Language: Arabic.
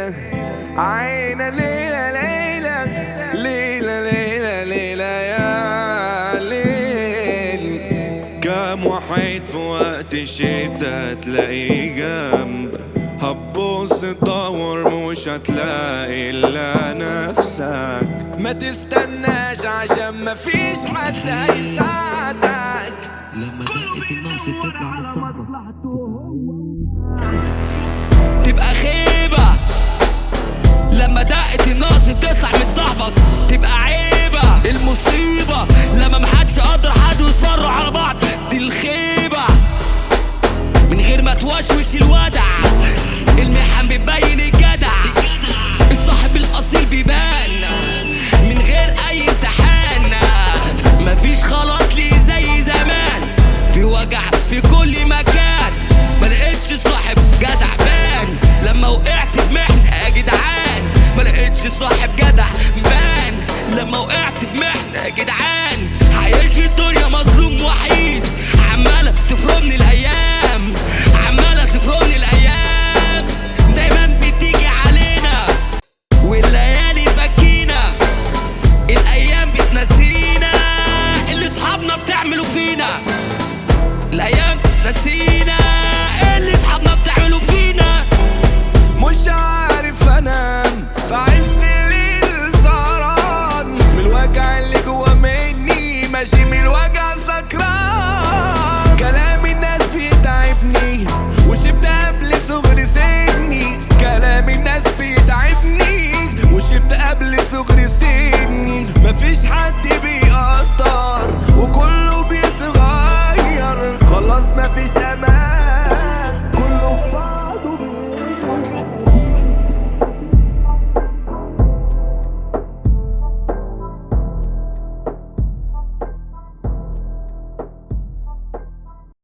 ليلة عينا ليلة ليلة ليلة ليلة ليلة يا ليل. كم وحيد في وقت الشتا تلاقيه جنبك، هتبص تدور مش هتلاقي الا نفسك. ما تستناش عشان مفيش حد هيساعدك. لما دقت الناصر تطلع على مصلحته تبقى خيبة. لما دقت الناصر تطلع من صاحبك تبقى عيبة. المصيبة لما محدش قدر حد ويصفروا على بعض، دي الخيبة. من غير ما توشوش الودع المحن بيبين الجدع. الصاحب الاصيل بيبان من غير اي امتحان. مفيش خلاص ليه زي زمان، في وجع في كل مكان. ملقتش صاحب جدع بان لما وقعت في محنة يا جدعان. ملقتش صاحب جدع